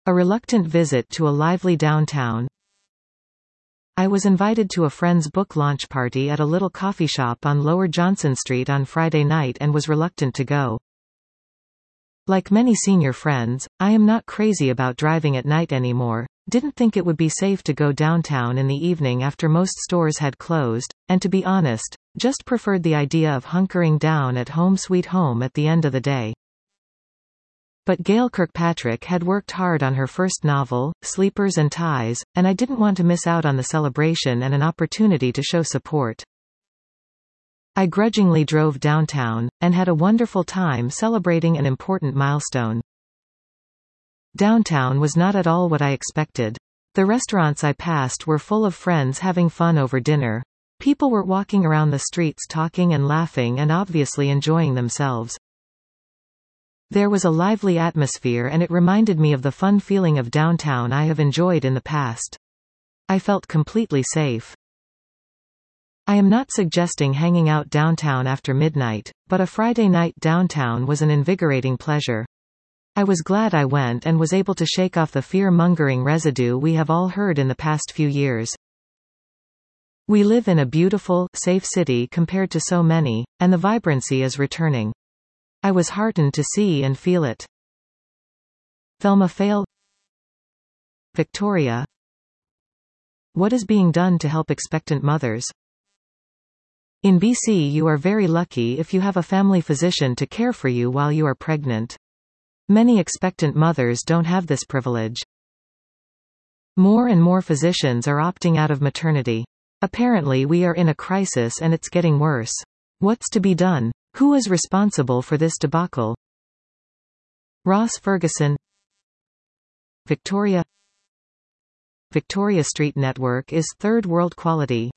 A reluctant visit to a lively downtown. I was invited to a friend's book launch party at a little coffee shop on Lower Johnson Street on Friday night and was reluctant to go. Like many senior friends, I am not crazy about driving at night anymore. Didn't think it would be safe to go downtown in the evening after most stores had closed, and to be honest, just preferred the idea of hunkering down at home sweet home at the end of the day. But Gail Kirkpatrick had worked hard on her first novel, Sleepers and Ties, and I didn't want to miss out on the celebration and an opportunity to show support. I grudgingly drove downtown, and had a wonderful time celebrating an important milestone. Downtown was not at all what I expected. The restaurants I passed were full of friends having fun over dinner. People were walking around the streets talking and laughing and obviously enjoying themselves. There was a lively atmosphere and it reminded me of the fun feeling of downtown I have enjoyed in the past. I felt completely safe. I am not suggesting hanging out downtown after midnight, but a Friday night downtown was an invigorating pleasure. I was glad I went and was able to shake off the fear-mongering residue we have all heard in the past few years. We live in a beautiful, safe city compared to so many, and the vibrancy is returning. I was heartened to see and feel it. Thelma Fail, Victoria. What is being done to help expectant mothers? In BC, you are very lucky if you have a family physician to care for you while you are pregnant. Many expectant mothers don't have this privilege. More and more physicians are opting out of maternity. Apparently we are in a crisis and it's getting worse. What's to be done? Who is responsible for this debacle? Ross Ferguson, Victoria. Victoria Street Network is third world quality.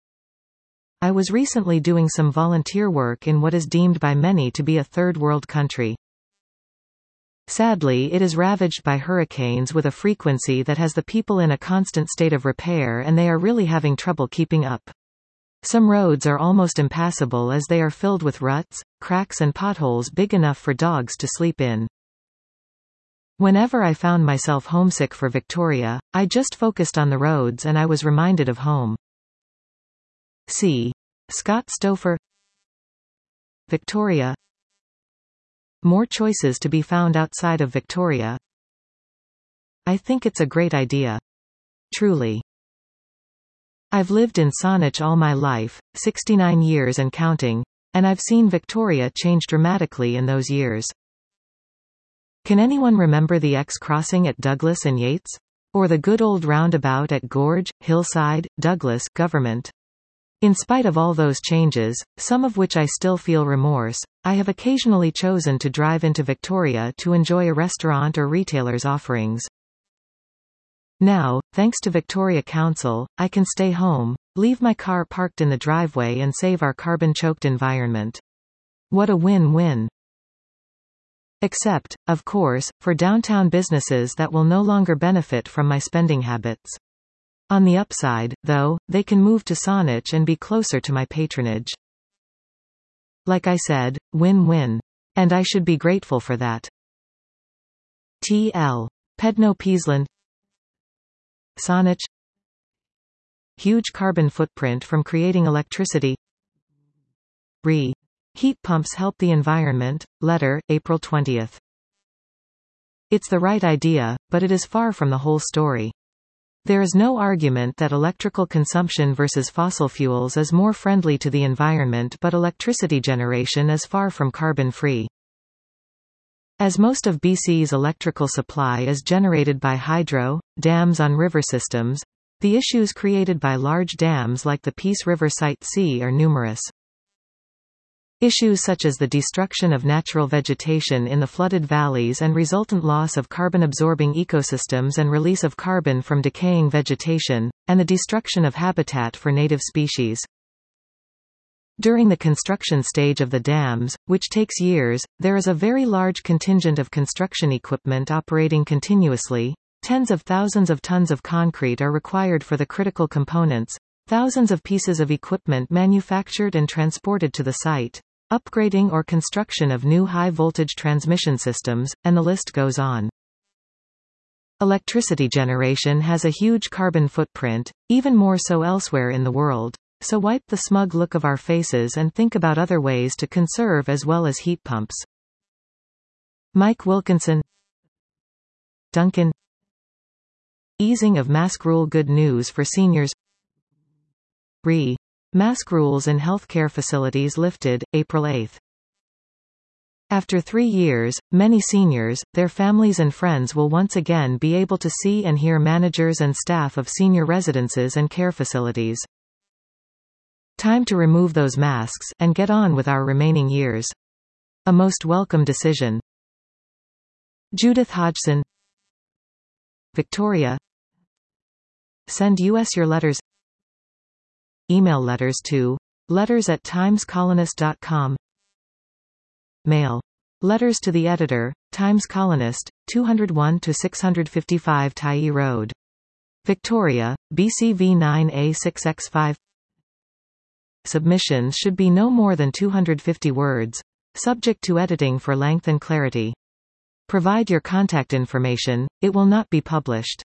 I was recently doing some volunteer work in what is deemed by many to be a third world country. Sadly, it is ravaged by hurricanes with a frequency that has the people in a constant state of repair and they are really having trouble keeping up. Some roads are almost impassable as they are filled with ruts, cracks and potholes big enough for dogs to sleep in. Whenever I found myself homesick for Victoria, I just focused on the roads and I was reminded of home. C. Scott Stouffer, Victoria. More choices to be found outside of Victoria. I think it's a great idea. Truly. I've lived in Saanich all my life, 69 years and counting, and I've seen Victoria change dramatically in those years. Can anyone remember the X crossing at Douglas and Yates? Or the good old roundabout at Gorge, Hillside, Douglas, Government? In spite of all those changes, some of which I still feel remorse, I have occasionally chosen to drive into Victoria to enjoy a restaurant or retailer's offerings. Now, thanks to Victoria Council, I can stay home, leave my car parked in the driveway and save our carbon-choked environment. What a win-win. Except, of course, for downtown businesses that will no longer benefit from my spending habits. On the upside, though, they can move to Saanich and be closer to my patronage. Like I said, win-win. And I should be grateful for that. T.L. Pedno Peasland, Saanich. Huge carbon footprint from creating electricity. Heat pumps help the environment. Letter, April 20. It's the right idea, but it is far from the whole story. There is no argument that electrical consumption versus fossil fuels is more friendly to the environment, but electricity generation is far from carbon-free. As most of BC's electrical supply is generated by hydro, dams on river systems, the issues created by large dams like the Peace River Site C are numerous. Issues such as the destruction of natural vegetation in the flooded valleys and resultant loss of carbon-absorbing ecosystems and release of carbon from decaying vegetation, and the destruction of habitat for native species. During the construction stage of the dams, which takes years, there is a very large contingent of construction equipment operating continuously. Tens of thousands of tons of concrete are required for the critical components, thousands of pieces of equipment manufactured and transported to the site, upgrading or construction of new high-voltage transmission systems, and the list goes on. Electricity generation has a huge carbon footprint, even more so elsewhere in the world. So wipe the smug look of our faces and think about other ways to conserve as well as heat pumps. Mike Wilkinson. Duncan. Easing of mask rule, good news for seniors. Mask rules in healthcare facilities lifted, April 8. After 3 years, many seniors, their families and friends will once again be able to see and hear managers and staff of senior residences and care facilities. Time to remove those masks, and get on with our remaining years. A most welcome decision. Judith Hodgson. Victoria. Send us your letters. Email letters to letters@timescolonist.com. Mail. Letters to the editor, Times Colonist, 201-655 Tyee Road. Victoria, BCV 9A6X5. Submissions should be no more than 250 words. Subject to editing for length and clarity. Provide your contact information, it will not be published.